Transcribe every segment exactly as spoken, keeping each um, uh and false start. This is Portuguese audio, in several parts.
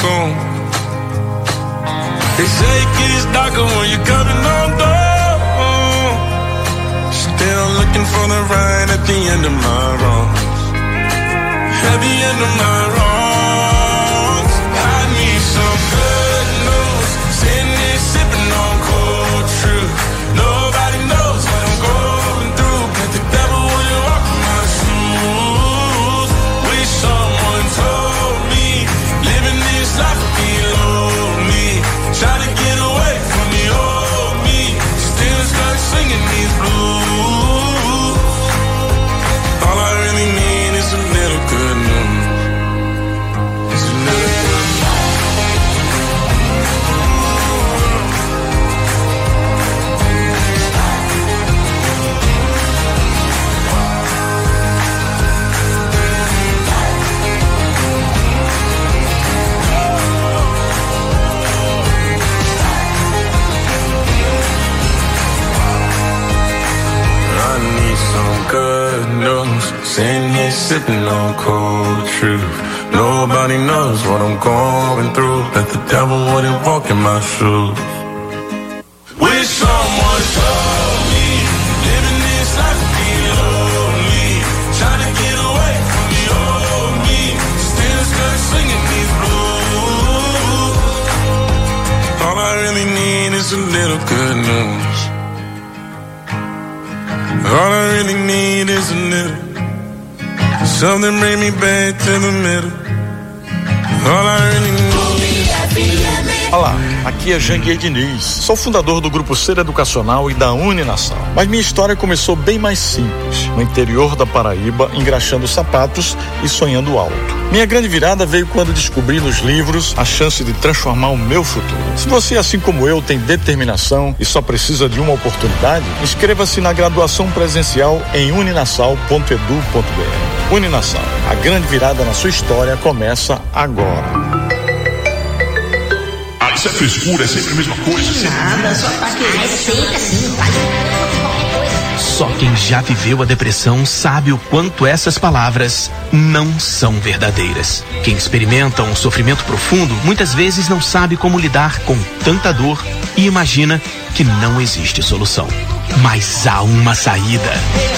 soon. They say it gets darker when you're coming on door. Still looking for the right at the end of my wrongs. At the end of my wrongs, I need some good news. Sitting here sipping on cold truth. Nobody knows what I'm going through. But the devil will walk in my shoes. Wish someone told me living this life would be lonely. Try to get away from the old me. Still stuck singing these blues. All I really need is a little good news. It's a little good news. I need some good news. Sitting here sipping on cold truth. Nobody knows what I'm going through. That the devil wouldn't walk in my shoes. Wish someone told me living this life would be lonely. Trying to get away from the old me. Still stuck singing these blues. All I really need is a little good news. All I really need is a little. Something bring me back to the middle. All I really need. Olá, aqui é Janguier Diniz. Sou fundador do Grupo Ser Educacional e da Uninasal. Mas minha história começou bem mais simples, no interior da Paraíba, engraxando sapatos e sonhando alto. Minha grande virada veio quando descobri nos livros a chance de transformar o meu futuro. Se você, assim como eu, tem determinação e só precisa de uma oportunidade, inscreva-se na graduação presencial em uninasal ponto edu ponto br. Uninasal, a grande virada na sua história começa agora. Isso é frescura, é sempre a mesma coisa. Nada, só tá querendo. É sempre assim, faz qualquer coisa. Só quem já viveu a depressão sabe o quanto essas palavras não são verdadeiras. Quem experimenta um sofrimento profundo muitas vezes não sabe como lidar com tanta dor e imagina que não existe solução. Mas há uma saída.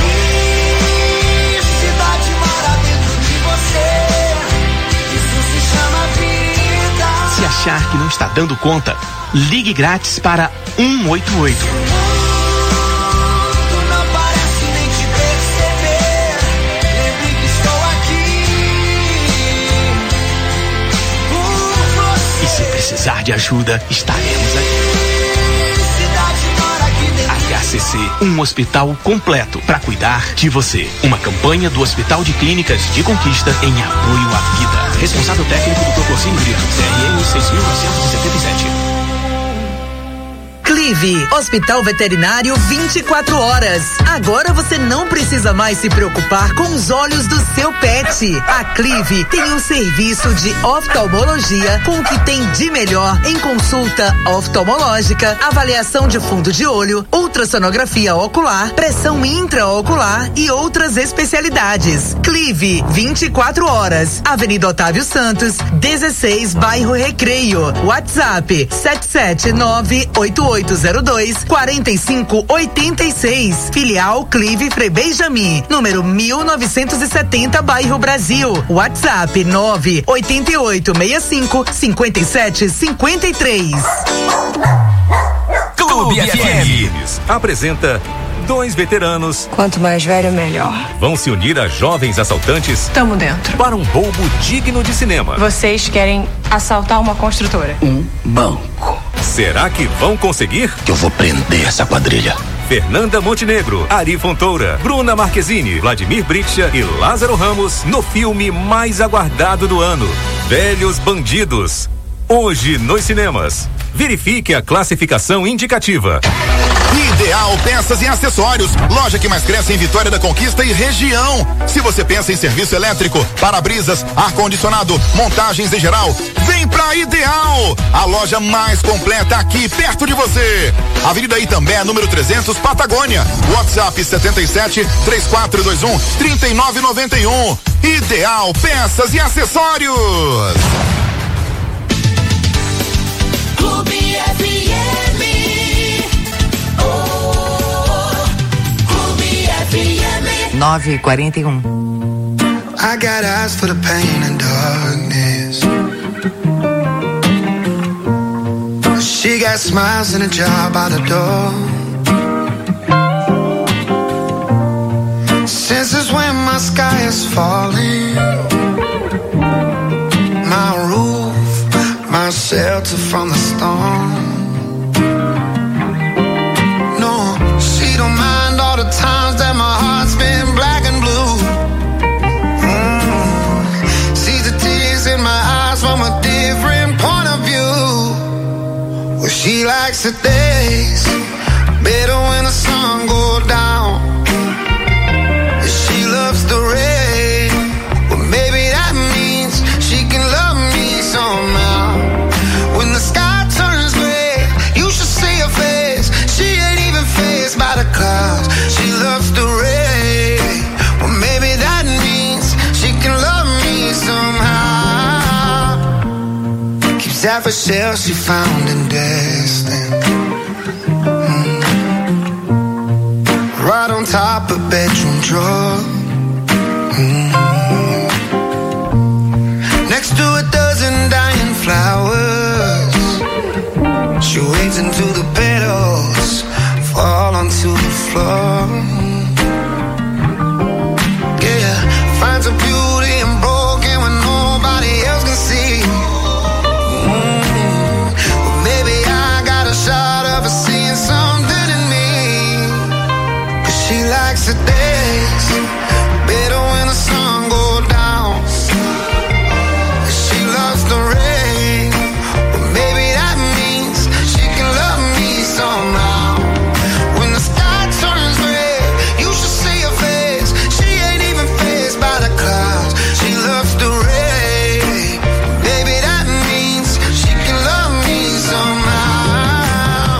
Se achar que não está dando conta, ligue grátis para um oito oito. E se precisar de ajuda, estaremos aqui. H C C, um hospital completo para cuidar de você. Uma campanha do Hospital de Clínicas de Conquista em apoio à vida. Responsável técnico doutor Corsini Brito, C R M seis mil novecentos e setenta e sete. Clive, Hospital Veterinário vinte e quatro horas. Agora você não precisa mais se preocupar com os olhos do seu pet. A Clive tem um serviço de oftalmologia com o que tem de melhor em consulta oftalmológica, avaliação de fundo de olho, ultrassonografia ocular, pressão intraocular e outras especialidades. Clive, vinte e quatro horas. Avenida Otávio Santos, dezesseis, bairro Recreio. WhatsApp sete sete nove oito oito zero dois quatro cinco oito seis. Filial Clive Frei Benjamin, número mil novecentos e setenta, bairro Brasil. WhatsApp nove oito oito seis cinco cinco sete cinco três. Clube F M apresenta dois veteranos. Quanto mais velho, melhor. Vão se unir a jovens assaltantes. Tamo dentro. Para um roubo digno de cinema. Vocês querem assaltar uma construtora? Um banco. Será que vão conseguir? Eu vou prender essa quadrilha. Fernanda Montenegro, Ari Fontoura, Bruna Marquezine, Vladimir Bricha e Lázaro Ramos no filme mais aguardado do ano, Velhos Bandidos. Hoje nos cinemas. Verifique a classificação indicativa. Ideal Peças e Acessórios, loja que mais cresce em Vitória da Conquista e região. Se você pensa em serviço elétrico, para-brisas, ar-condicionado, montagens em geral, vem pra Ideal, a loja mais completa aqui perto de você. Avenida Itambé, número trezentos, Patagônia. WhatsApp setenta e sete, três quatro dois um, trinta e nove noventa e um. Ideal Peças e Acessórios. nove e quarenta e um. I got eyes for the pain and darkness. She got smiles and a job by the door. Since it's when my sky is falling, my roof, my shelter from the storm. No, she don't mind all the times that my heart's been black and blue. Mm, sees the tears in my eyes from a different point of view. Well, she likes the days better when the sun goes down. She loves the rain. Well, maybe that means she can love me somehow. When the sky turns gray, you should see her face. She ain't even fazed by the clouds. She loves the rain. Well, maybe that means she can love me somehow. Keeps half a shell she found in Destin. Mm. Right on top of bedroom drawer. Mm. Next to a dozen dying flowers. She waits until the petals fall onto the floor. Yeah, finds a beauty in broken when nobody else can see. Mm. Well, maybe I got a shot of her seeing something in me. 'Cause she likes the days better when the sun goes down. She loves the rain. Well, maybe that means she can love me somehow. When the sky turns red, you should see her face. She ain't even fazed by the clouds. She loves the rain. Maybe that means she can love me somehow.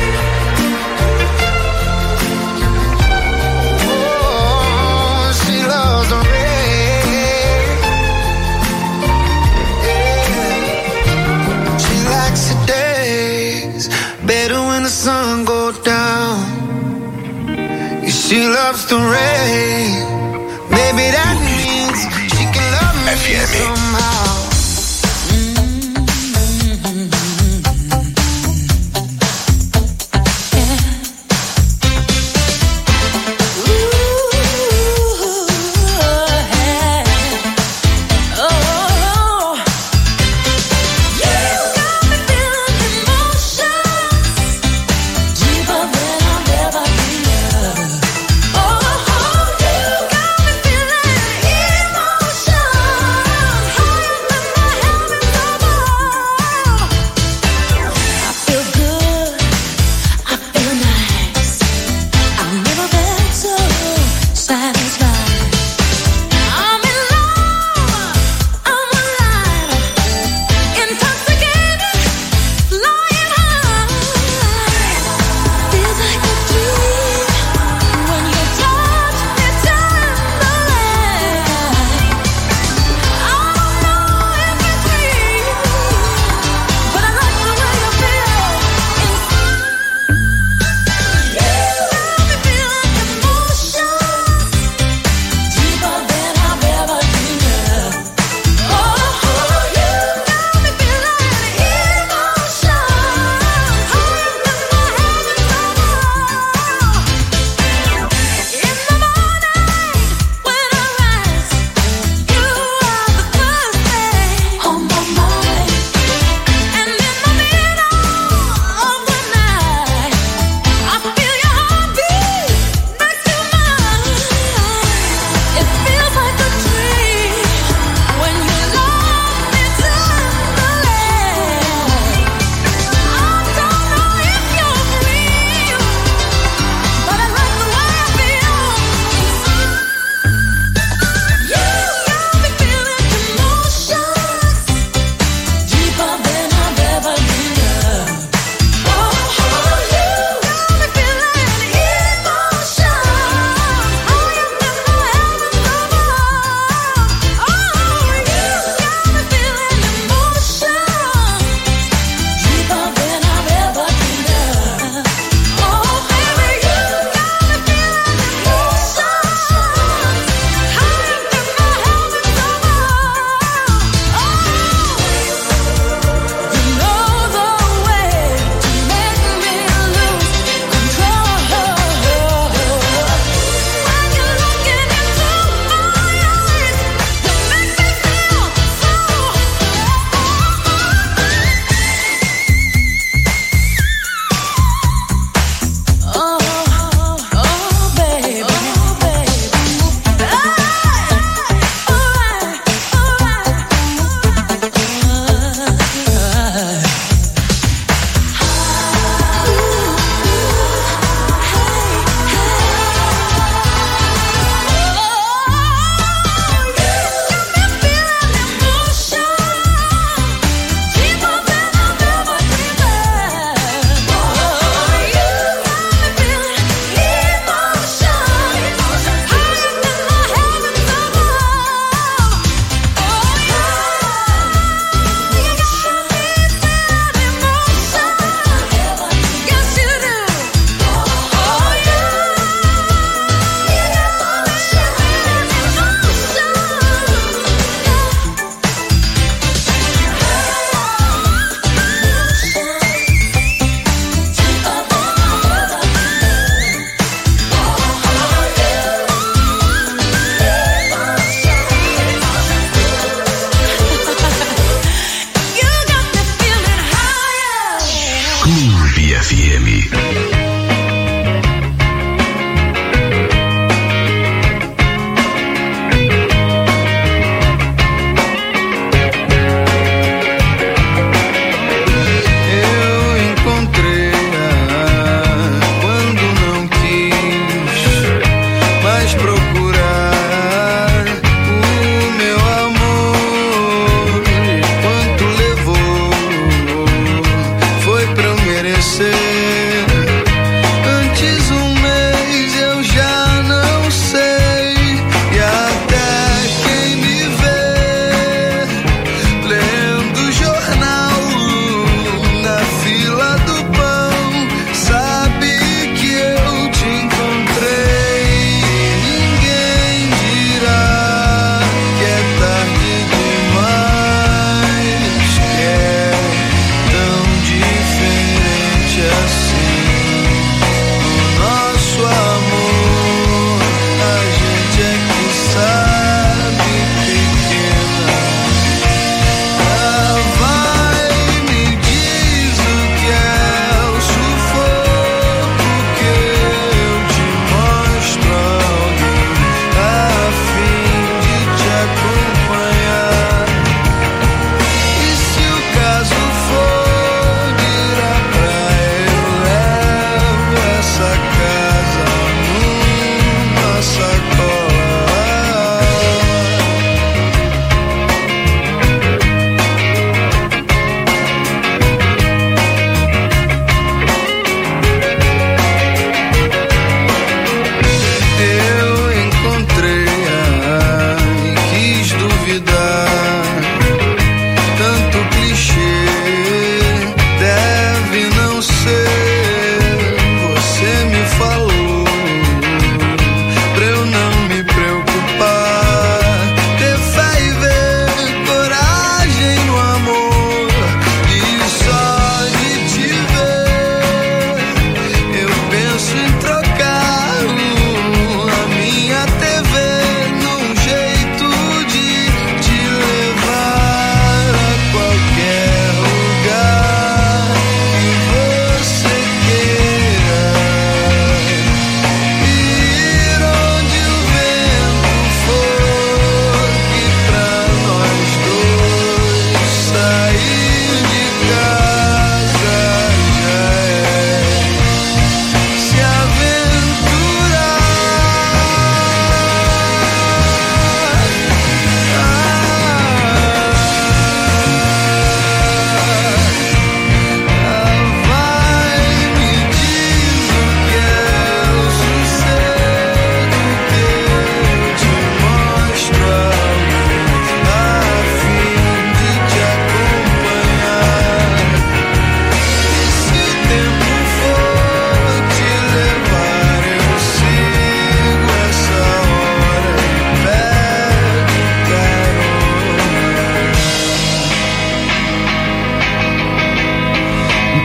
Oh, she loves the rain. Yeah. She likes the days better when the sun goes down. Yeah, she loves the rain. Maybe that means she can love me somehow. Oh, you got me feeling emotion.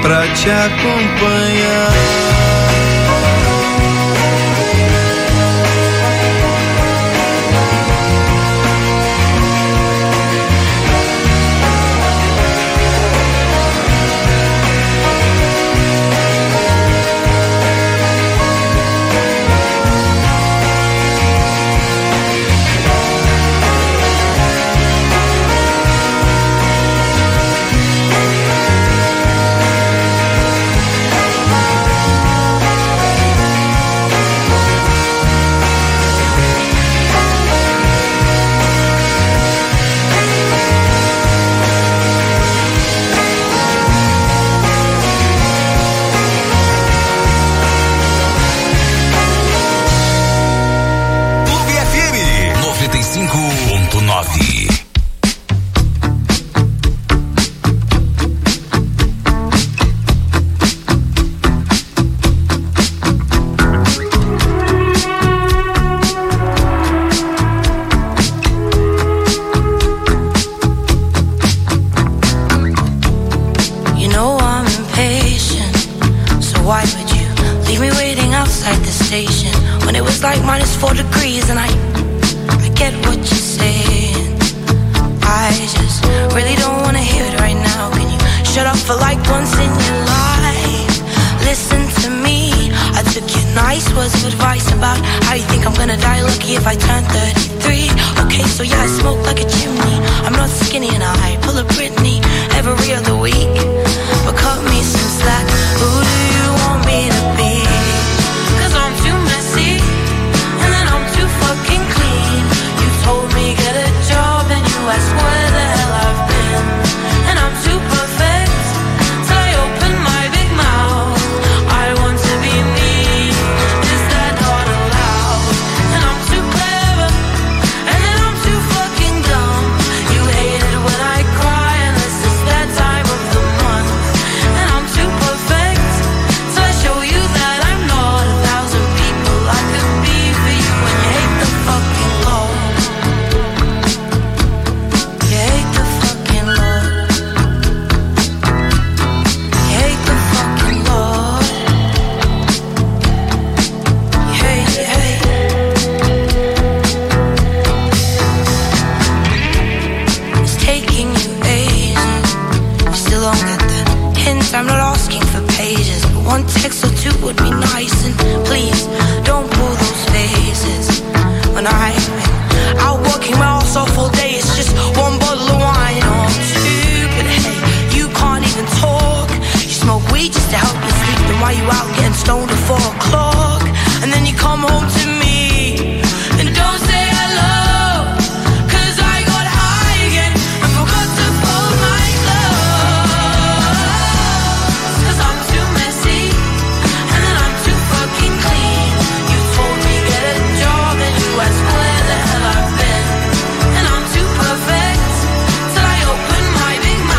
pra te acompanhar.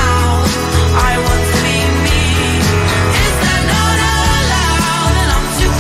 Too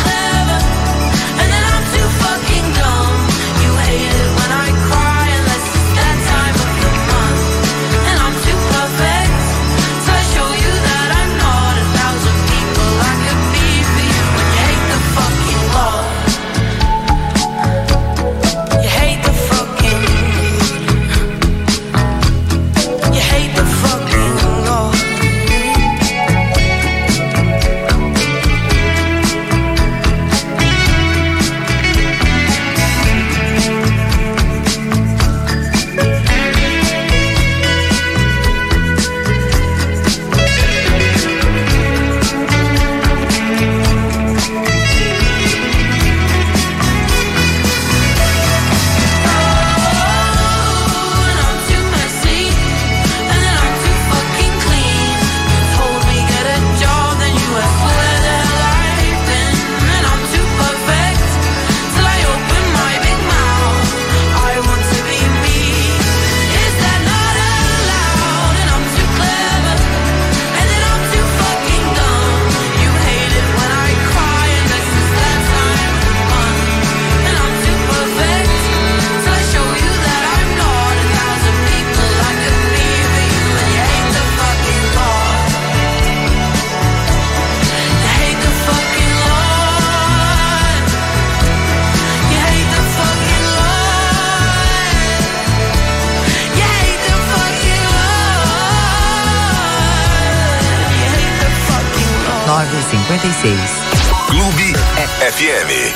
nove cinquenta e seis. Clube F M.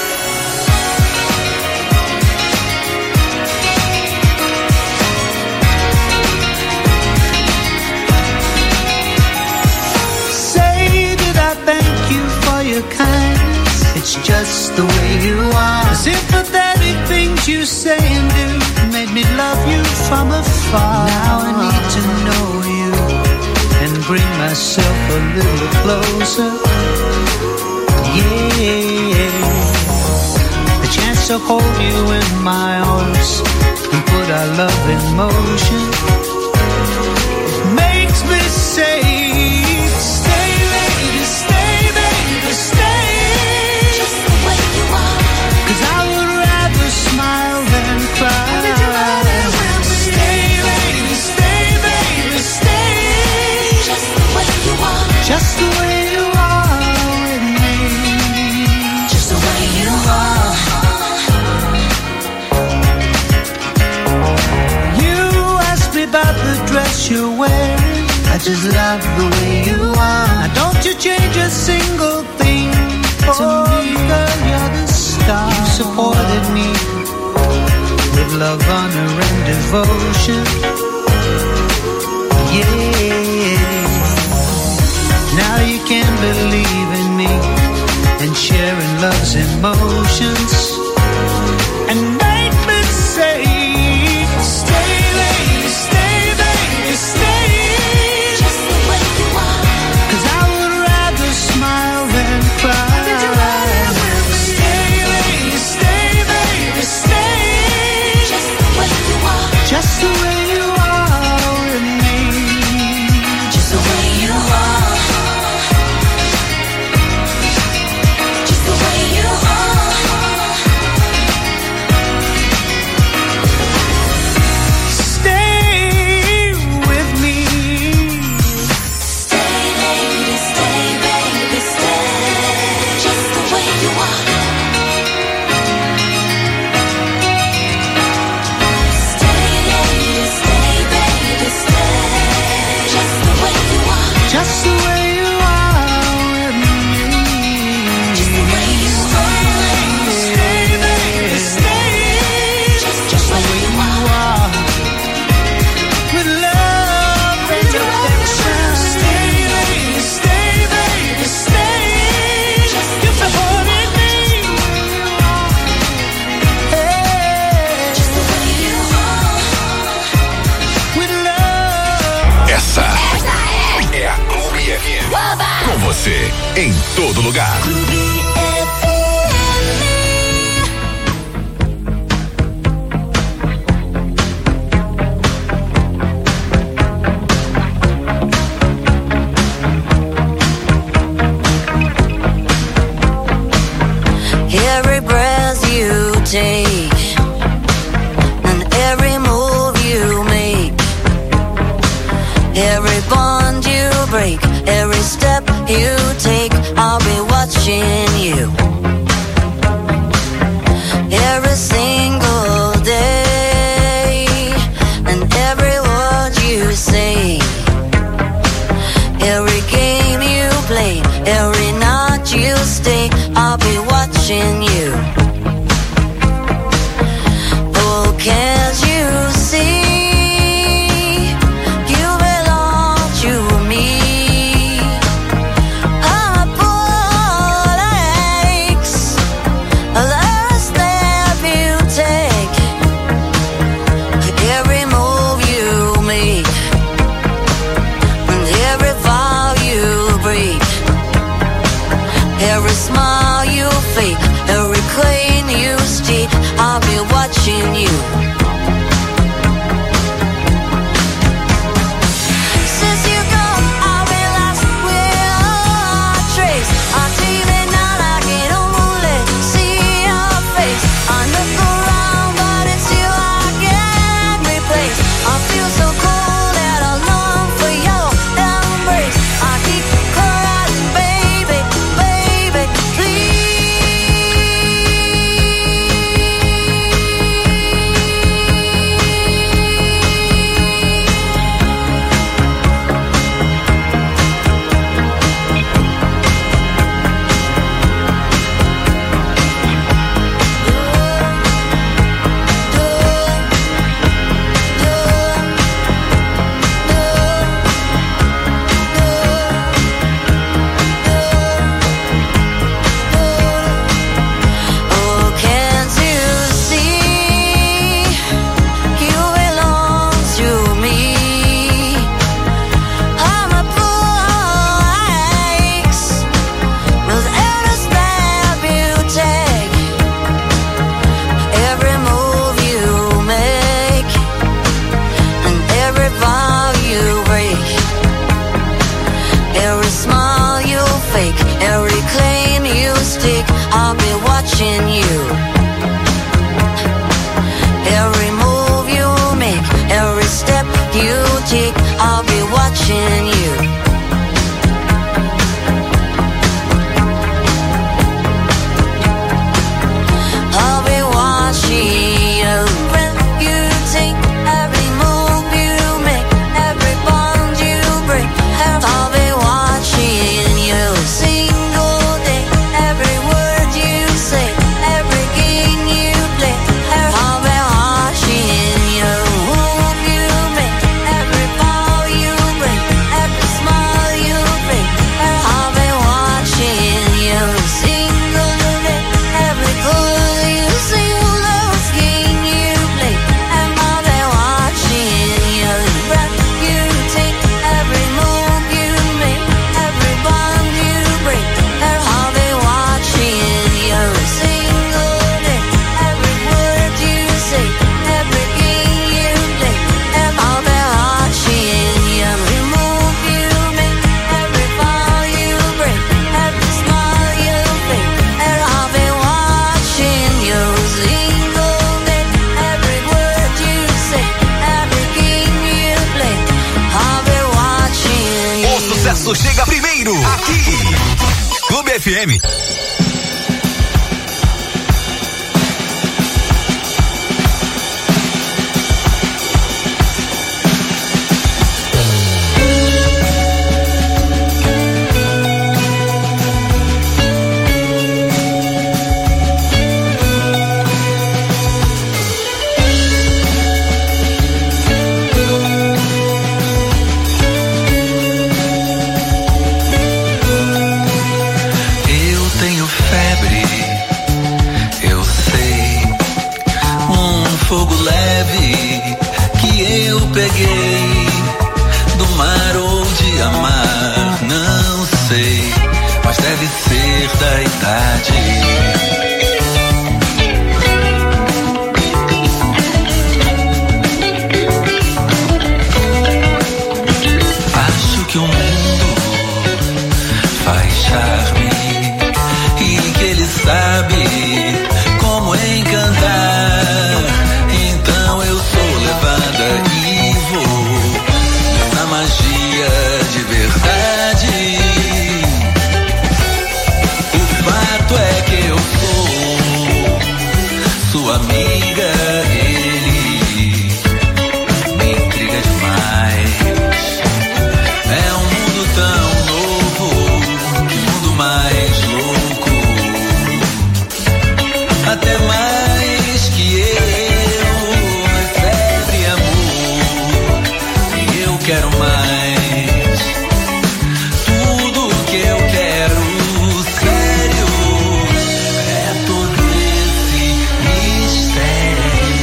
Your kindness, it's just the way you are. The sympathetic things you say and do made me love you from afar. Now I need to know you and bring myself a little closer. Yeah, the chance to hold you in my arms and put our love in motion makes me say, just the way you are with me, just the way you are. You asked me about the dress you're wearing, I just love the way you are. Now don't you change a single thing for me, girl, you're the star. You supported me with love, honor, and devotion. Yeah. Now you can believe in me and sharing love's emotions and make me say, stay, baby, stay, baby, stay. Just the way you are. 'Cause I would rather smile than cry. Stay, baby, stay, baby, stay. Just the way you are. Just the way you are with me. Just the way you are. Just the way you are with me. Just the way you are. Stay, baby, stay. Just, just the way you are. With love and affection. Stay, baby, stay, baby, stay. You supported me. Hey. Just the way you are. With love. Essa é a Clube F M. Com você em todo lugar. Every breath you take and every move you make, every bond you break, every step you take, I'll be watching you. Every single day and every word you say, every game you play, every night you stay, I'll be watching you. Oh, can't you see? Smile you fake, every claim you state, I'll be watching you. Since you go, I'll be lost without a trace. On T V now I can only see your face. I look around but it's you I can't replace. I feel so cold that I long for your embrace. I keep crying, baby, baby, please. sucesso chega primeiro. Aqui, Clube F M. Peguei do mar ou de amar, não sei, mas deve ser da idade. Acho que o mundo faz charme e que ele sabe como encantar. Então eu sou levada na magia de verdade. O fato é que eu sou sua amiga, ele me intriga demais. É um mundo tão novo, que mundo mais louco, até mais que eu. Quero mais, tudo que eu quero, sério, é todo esse mistério.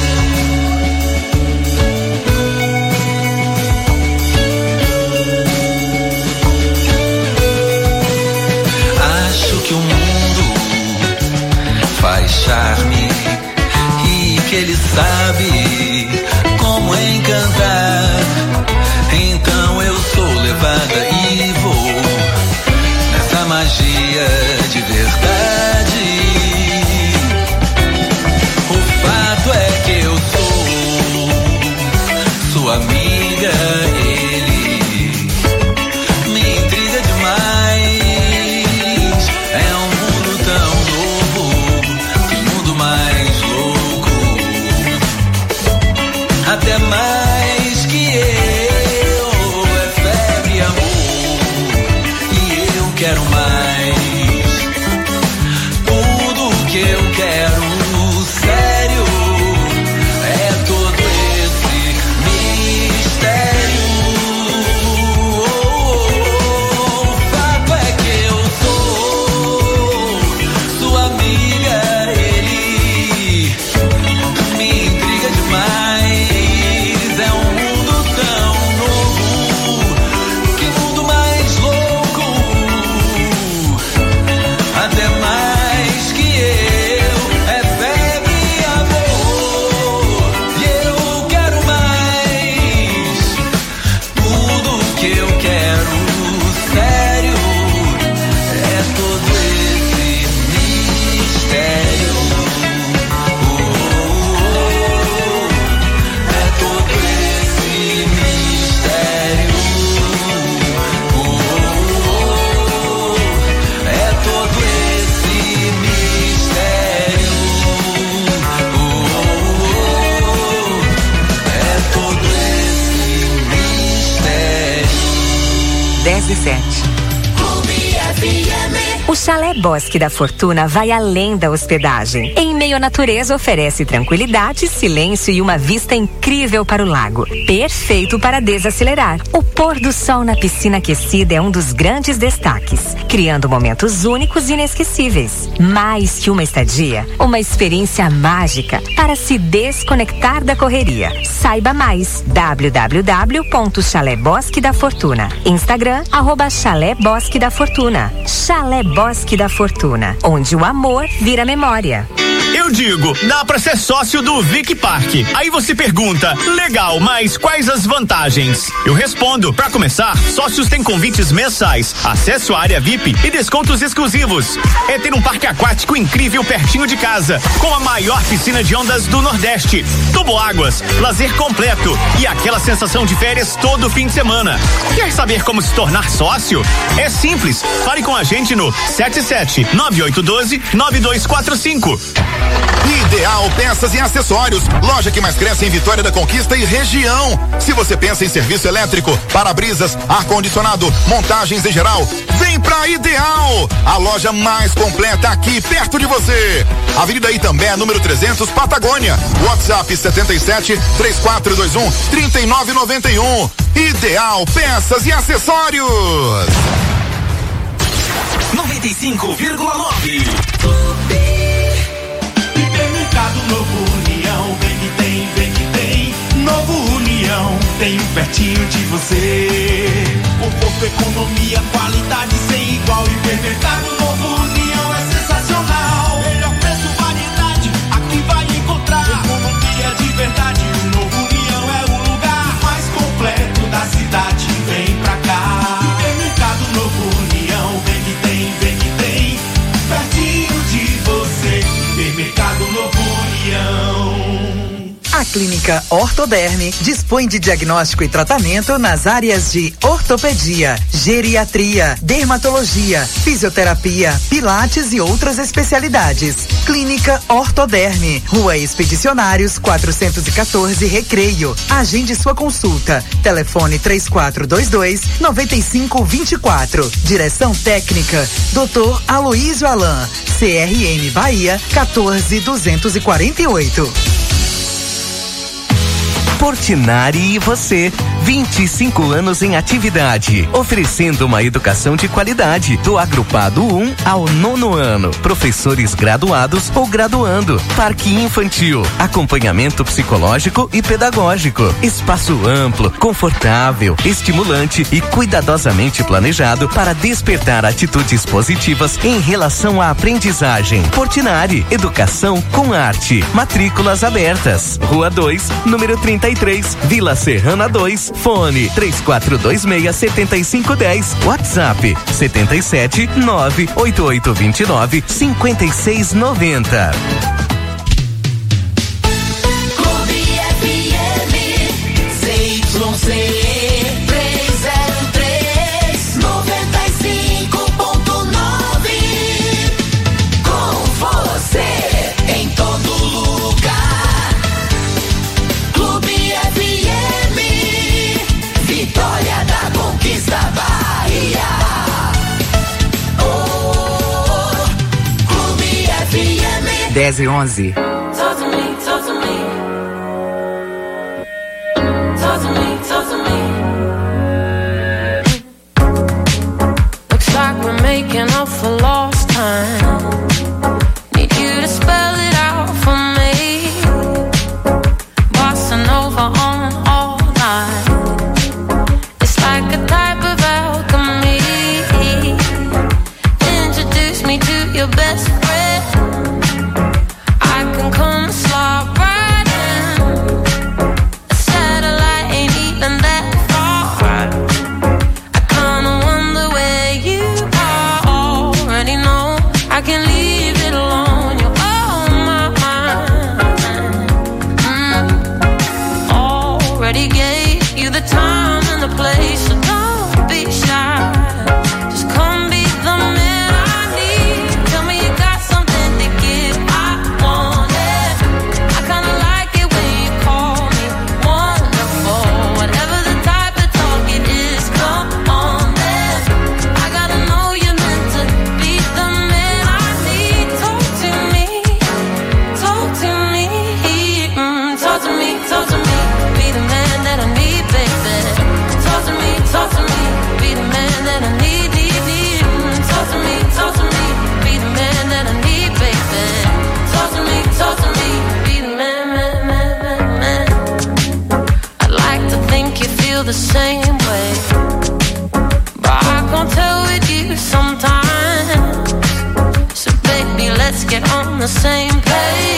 Acho que o mundo faz charme e que ele sabe como encantar. Então eu sou levada e vou nessa magia de verdade. O fato é que eu sou sua amiga, ele me intriga demais. É um mundo tão novo, que mundo mais louco, até mais que eu. Quero mais, tudo que eu quero, sério, é todo esse mistério. O fato é que eu sou sua amiga, ele me intriga demais. É um mundo tão novo, que mundo mais louco. Até mais que eu, é febre e amor, e eu quero mais, tudo que eu quero, sério, é todo esse mistério. Oh, oh, oh, é todo esse mistério. Oh, oh, oh, é todo esse mistério. Oh, oh, oh, é todo esse mistério. dez e sete. O Chalé Bosque da Fortuna vai além da hospedagem. Em meio à natureza, oferece tranquilidade, silêncio e uma vista incrível para o lago. Perfeito para desacelerar. O pôr do sol na piscina aquecida é um dos grandes destaques, criando momentos únicos e inesquecíveis. Mais que uma estadia, uma experiência mágica para se desconectar da correria. Saiba mais. w w w ponto chalé bosque da fortuna. Instagram, arroba Chalé Bosque da Fortuna. Chalé Bosque da Fortuna, onde o amor vira memória. Eu digo, dá pra ser sócio do Vic Park. Aí você pergunta, legal, mas quais as vantagens? Eu respondo, pra começar, sócios têm convites mensais, acesso à área V I P e descontos exclusivos. É ter um parque aquático incrível pertinho de casa, com a maior piscina de ondas do Nordeste, toboáguas, lazer completo e aquela sensação de férias todo fim de semana. Quer saber como se tornar sócio? É simples, fale com a gente no sete sete nove oito um dois nove dois quatro cinco. Ideal Peças e Acessórios, loja que mais cresce em Vitória da Conquista e região. Se você pensa em serviço elétrico, para-brisas, ar-condicionado, montagens em geral, vem pra Ideal, a loja mais completa aqui perto de você. Avenida Itambé, número trezentos, Patagônia. WhatsApp setenta e sete, três quatro dois um, trinta e nove noventa e um. Ideal Peças e Acessórios. noventa e cinco vírgula nove. Supermercado Novo União, vem que tem, vem que tem. Novo União, tem um pertinho de você. Conforto, economia, qualidade sem igual. Supermercado Novo União é sensacional. Melhor preço, variedade, aqui vai encontrar. Economia de verdade, o Novo União é o lugar mais completo da cidade. Vem pra cá. Supermercado Novo União, vem que tem, vem que tem. Pertinho de você. Supermercado Novo União. A Clínica Ortoderme dispõe de diagnóstico e tratamento nas áreas de ortopedia, geriatria, dermatologia, fisioterapia, pilates e outras especialidades. Clínica Ortoderme, Rua Expedicionários quatrocentos e quatorze, Recreio. Agende sua consulta. Telefone três quatro dois dois, nove cinco dois quatro. Direção técnica doutor Aloísio Alain. C R M Bahia quatorze duzentos e quarenta e oito. Portinari e você, vinte e cinco anos em atividade, oferecendo uma educação de qualidade, do agrupado um ao nono ano, professores graduados ou graduando, parque infantil, acompanhamento psicológico e pedagógico, espaço amplo, confortável, estimulante e cuidadosamente planejado para despertar atitudes positivas em relação à aprendizagem. Portinari, educação com arte, matrículas abertas, Rua dois, número trinta e três, Vila Serrana dois, fone três quatro dois seis, sete cinco um zero, WhatsApp setenta e sete, nove oito oito dois nove, cinco seis nove zero. Clube F M, C Y C trezentos e três, noventa e cinco ponto nove. Com você em todo lugar. Clube F M, Vitória da Conquista, Bahia. Oh, Clube F M. dez e onze. Talk to me, talk to me. Talk to me, talk to me. Looks like we're making up for lost time. Need you to spell it out for me. Bossa Nova on all night. It's like a type of alchemy. Introduce me to your best friend. I can come slide right in. A satellite ain't even that far. I kinda wonder where you are. Already know I can leave it alone. You're on my mind. Mm. Already gave you the time and the place, so don't be shy. Just come be the man I need. Tell me you got something to give. I want it. I kinda like it when you call me wonderful. Whatever the type of talk it is, come on then. I gotta know you're meant to be the man I need. Talk to me, talk to me, mm, talk to me, talk to me. Be the man that I need, baby. Talk to me, talk to me. Be the man that I need, need, need. Mm, talk to me, talk to me. Be the man that I need, baby. Talk to me, talk to me. Be the man, man, man, man, man. I like to think you feel the same way, but I can't tell with you sometimes. So baby, let's get on the same page.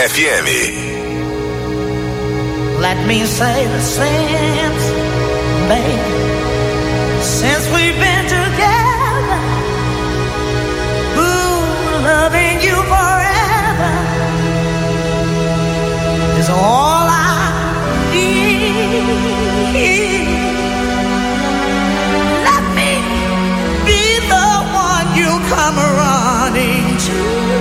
F M. Let me say the since, baby, since we've been together, ooh, loving you forever is all I need. Let me be the one you come running to.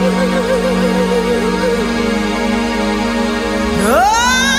Oh,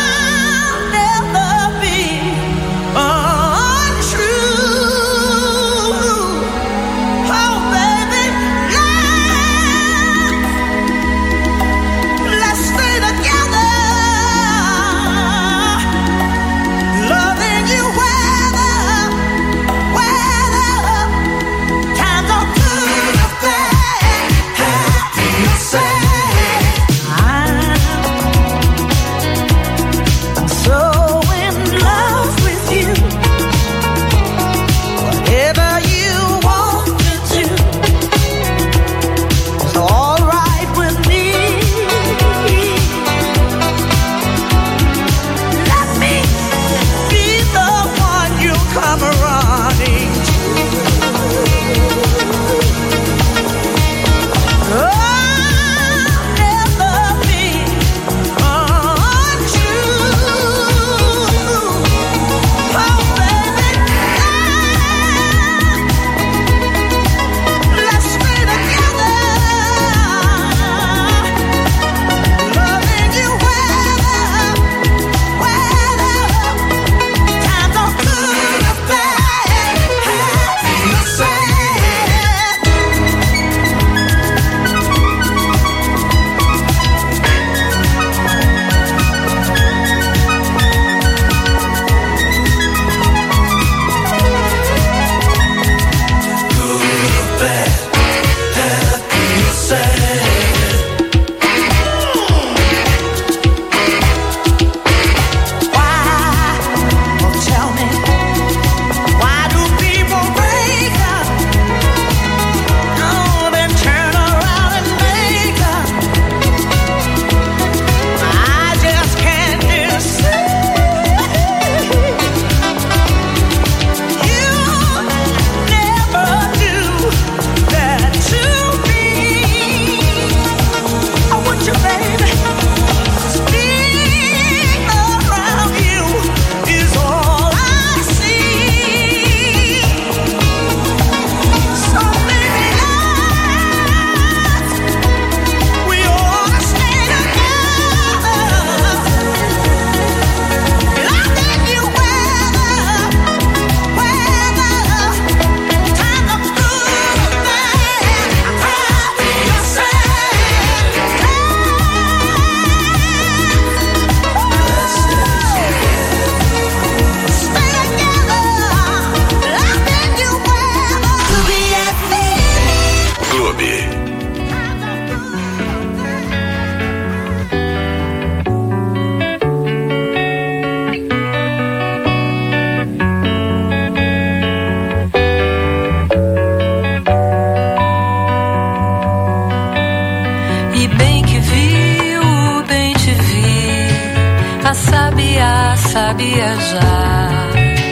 sabia já.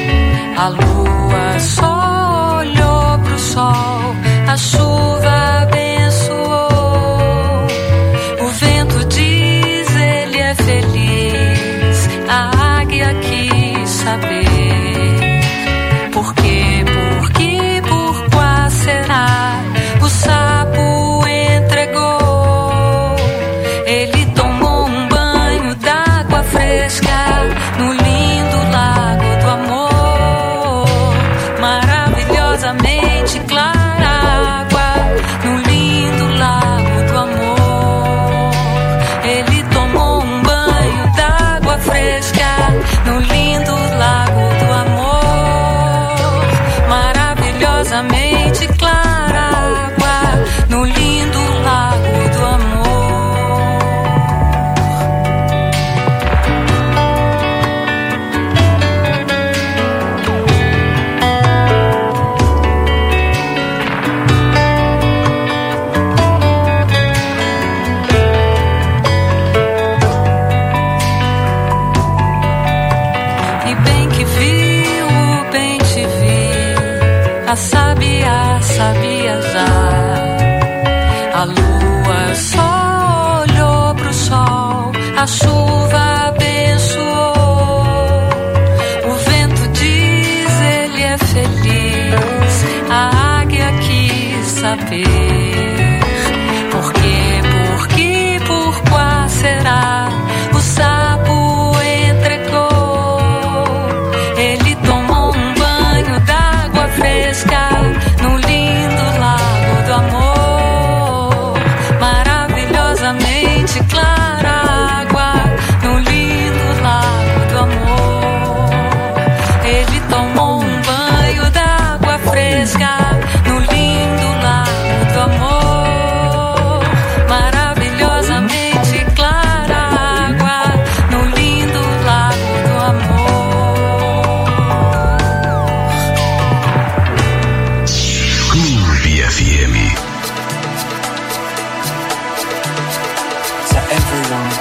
A lua só olhou pro sol, a chuva abençoou. O vento diz ele é feliz, a águia quis saber. Por quê, por que, por qual será? O sapo entregou. Ele tomou um banho d'água fresca no lindo lago do amor. Maravilhosamente clara água no lindo lago do amor. Ele tomou um banho d'água fresca no lindo lago do amor. Maravilhosamente clara água no lindo lago do amor. a sabiá sabia já. A lua só olhou pro sol, a chuva abençoou. O vento diz ele é feliz, a águia quis saber. Por quê, por que, por qual será? O sapo entregou. Ele tomou um banho d'água fresca no lindo lago do amor. Maravilhosamente clara a água no lindo lago do amor. Ele tomou um banho d'água fresca no lindo lago do amor. Maravilhosamente clara a água no lindo lago do amor. Clube F M. To everyone.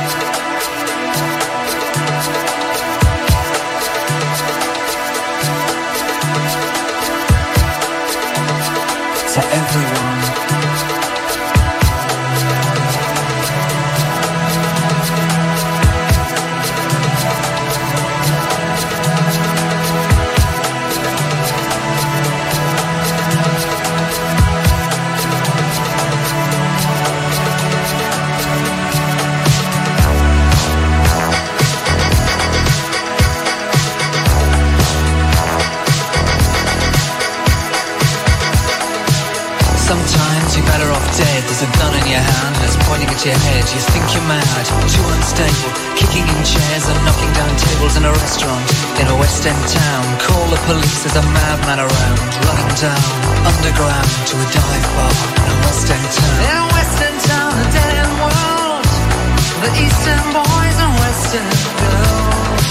To everyone. Sometimes you're better off dead. There's a gun in your hand and it's pointing at your head. You think you're mad, too unstable, kicking in chairs and knocking down tables in a restaurant in a West End town. Call the police, there's a madman around, running down underground to a dive bar in a West End town. In a West End town, a dead end world, the Eastern boys and Western girls.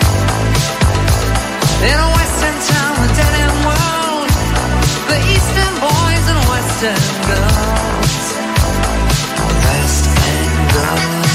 In a West End town, a dead end world, the Eastern boys and Western girls. West End girls.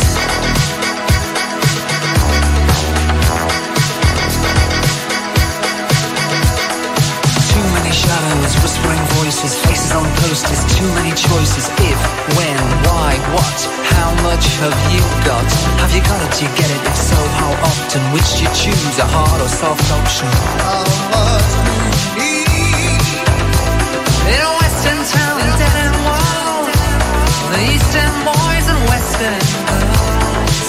Too many shadows, whispering voices, faces on posters, too many choices. If, when, why, what, how much have you got? Have you got it, do you get it? If so, how often? Which do you choose, a hard or soft option? How much do you need? In a Western town, a dead end world, the Eastern boys and Western girls.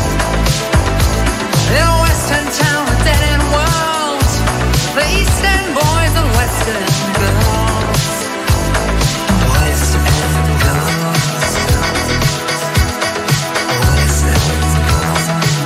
In a Western town, a dead end world, the Eastern boys and Western girls. West End girls. West End girls.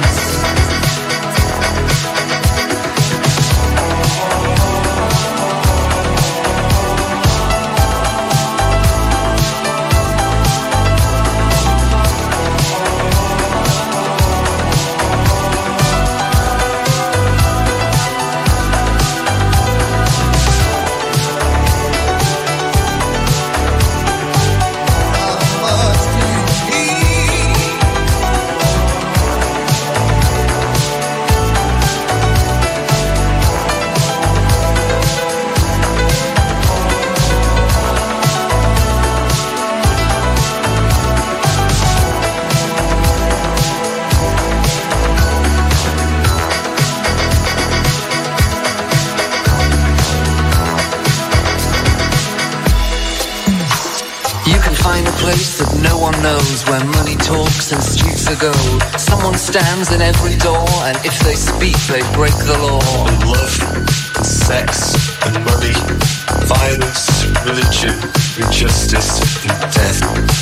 Place that no one knows, where money talks and streets are gold. Someone stands in every door, and if they speak, they break the law. And love, and sex, and money, violence, religion, injustice, and death.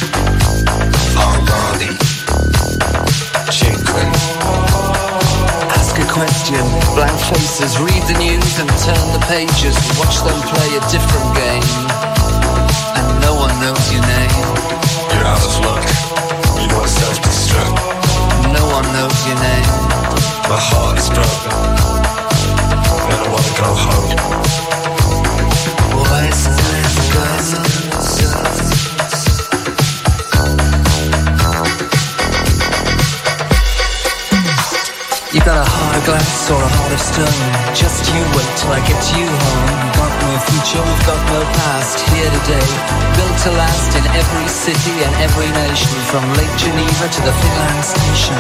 Armani, Chinkling. Ask a question, blank faces, read the news and turn the pages. Watch them play a different game, and no one knows your name. You're out of luck. You want self-destruct. No one knows your name. My heart is broken, and I wanna go home. West End girls. You got a heart of glass or a heart of stone. Just you wait till I get you home. Got no future, we've got no past. Here today, built to last in every city and every nation, from Lake Geneva to the Finland Station.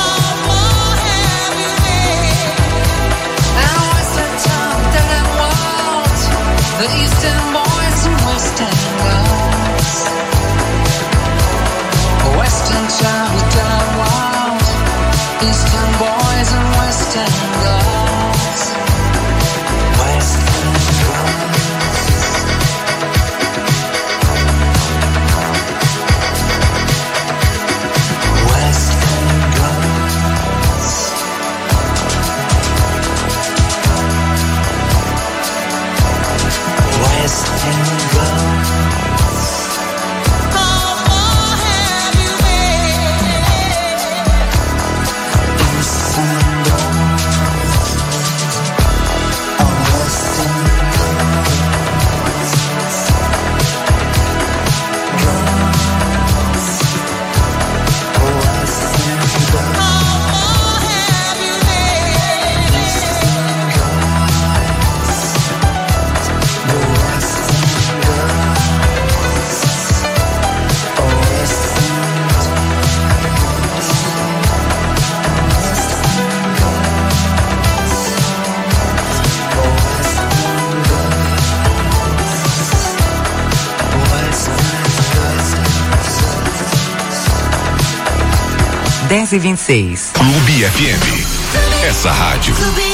And Western town, dead and wild, the Eastern boys and Western girls. Western town is dead and wild, Eastern boys and Western girls. Western girls. dez e vinte e seis. Clube F M. Essa rádio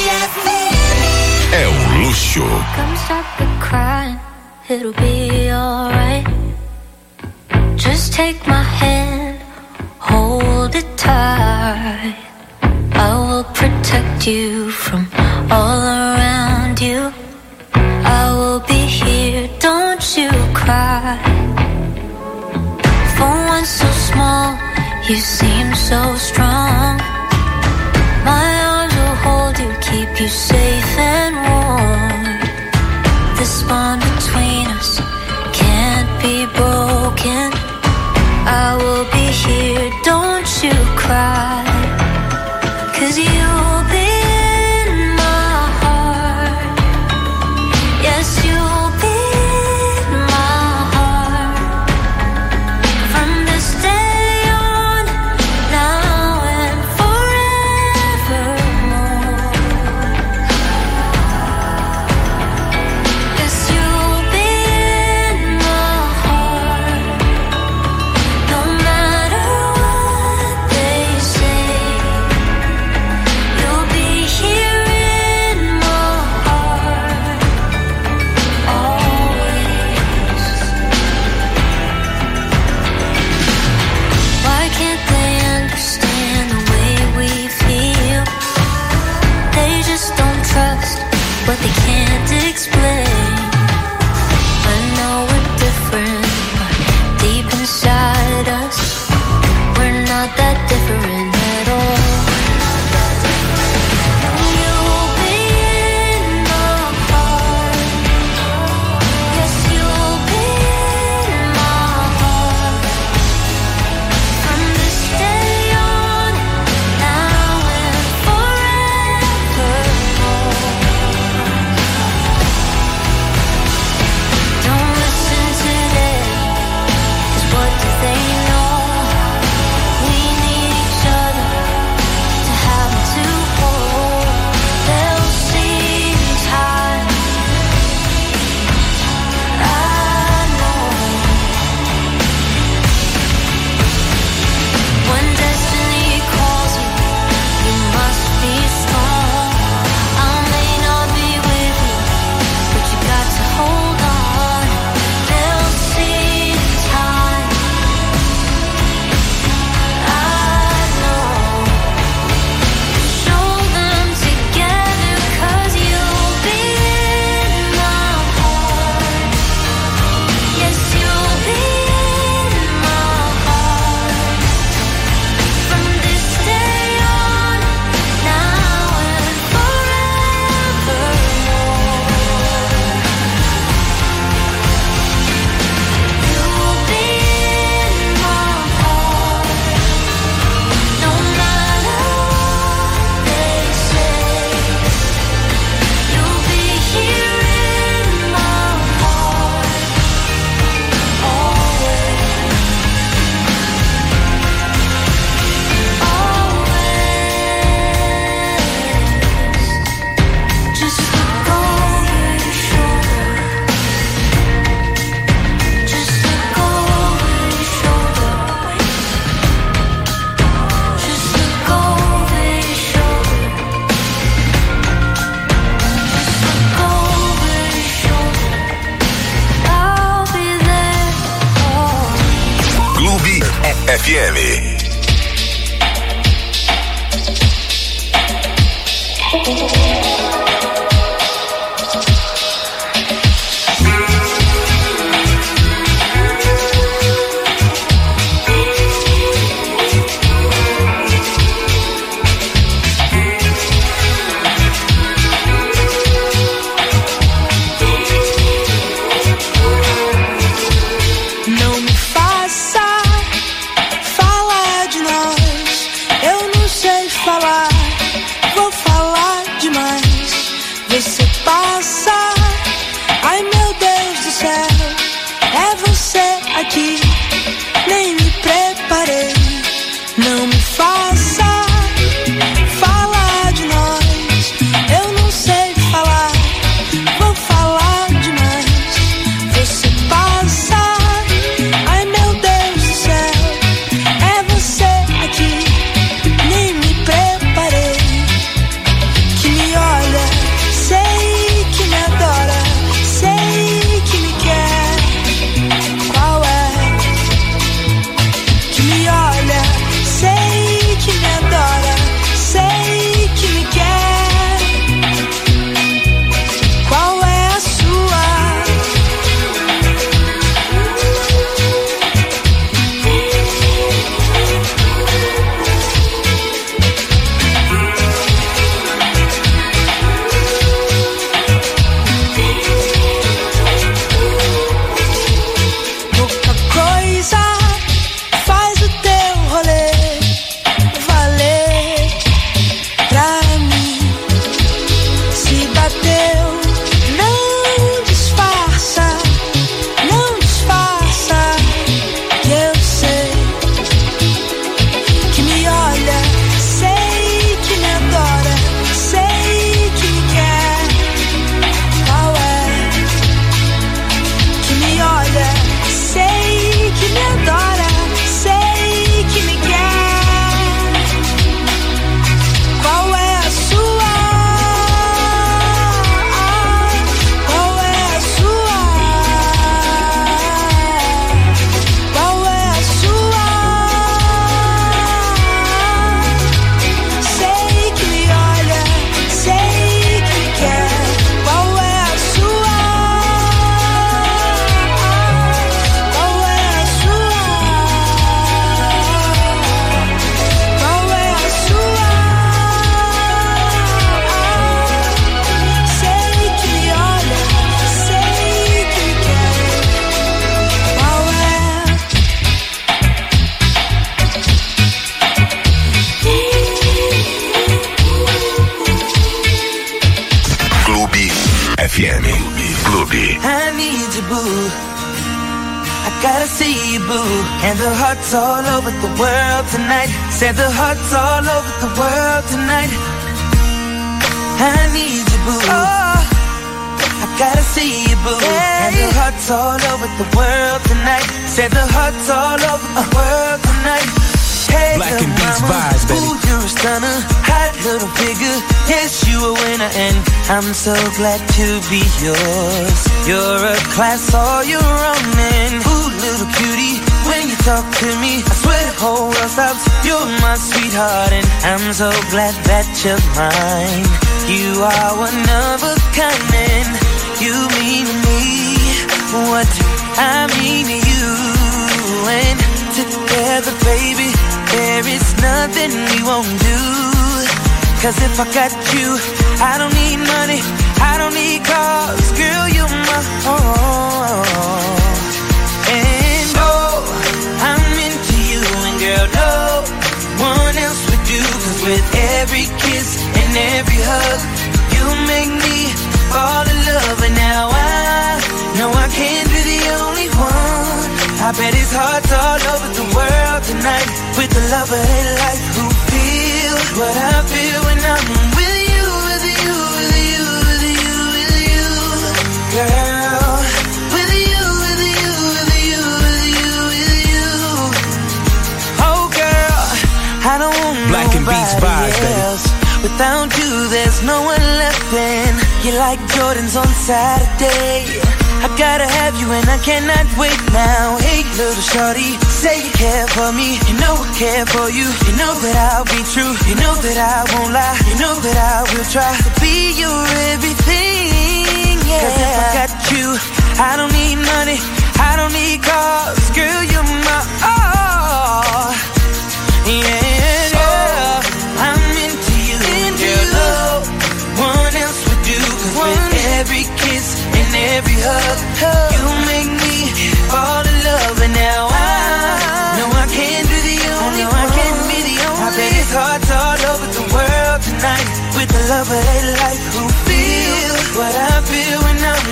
é um luxo. Come stop the crying, it'll be alright. Just take my hand, hold it tight. I will protect you from all around you. I will be here, don't you cry. For one so small, you seem so strong. My arms will hold you, keep you safe and warm. This bond between us can't be broken. I will be here, don't you cry. 'Cause you'll be in my heart. Yes, you'll be in my heart. From this day on, now and forevermore. Yes, you'll be in my heart. No matter what they say, you'll be here in my heart always. Why can't they understand the way we feel? They just don't trust what they can't explain. I know we're different, but deep inside us, we're not that different at all. You'll be in my heart. Yes, you'll be in my heart. From this day on, now and forevermore. Don't listen to them, 'cause what do they know? We need each other. F M. Não me faça falar de nós. Eu não sei falar, vou falar demais. Você passa, ai meu Deus do céu, é você aqui, nem me preparei. Não me faça falar de nós. Eu não sei falar, vou falar demais. Você passa, ai meu Deus do céu, é você aqui, nem me preparei. Que me olha, sei que me adora, sei que me quer. Qual é? Que me olha, sei que me adora, sei que me quer. Qual é a sua? Pouca coisa faz o teu rolê valer pra mim. Se bateu, não disfarça, não disfarça, que eu sei que me olha, sei que me adora, sei que me quer. Qual é? Que me olha, sei que me adora, sei que me quer. Qual é a sua? Qual é a sua? Qual é a sua? Sei que me olha, sei que me quer. Qual é a sua? Qual é a sua? Qual é a sua? Sei que me olha, sei que me quer. Qual é? Clube F M. Clube. I need you, boo. I gotta see you, boo. And the hearts all over the world tonight. Said the hearts all over the world tonight. I need you, boo. Oh, I gotta see you, boo. And the hearts all over the world tonight. Said the hearts all over the world tonight. Hey, Black little and Beats mama, vibes, baby. ooh, you're a stunner, hot little figure. Yes, you a winner, and I'm so glad to be yours. You're a class all your own, and ooh, little cutie, when you talk to me, I swear the whole world stops. You're my sweetheart, and I'm so glad that you're mine. You are one of a kind, and you mean to me what I mean to you. And together, baby, there is nothing we won't do. Cause if I got you, I don't need money, I don't need cars. Girl, you're my all. And oh, I'm into you, and girl, no one else would do. Cause with every kiss and every hug, you make me fall in love. And now I know I can't be the only one. I bet his heart's all over the world tonight. With the love of their life, who feels what I feel when I'm with you, with you, with you, with you, with you, girl. With you, with you, with you, with you, with you. Oh girl, I don't want Black and Beats nobody vibes, baby. else. Without you, there's no one left, and you like Jordans on Saturday. I gotta have you and I cannot wait now. Hey, little shorty, say you care for me. You know I care for you. You know that I'll be true. You know that I won't lie. You know that I will try to be your everything, yeah. Cause if I got you, I don't need money, I don't need cars. Girl, you're my all. Yeah, yeah. I'm into you. Into you. No one else would do. Cause with every kiss and every hug,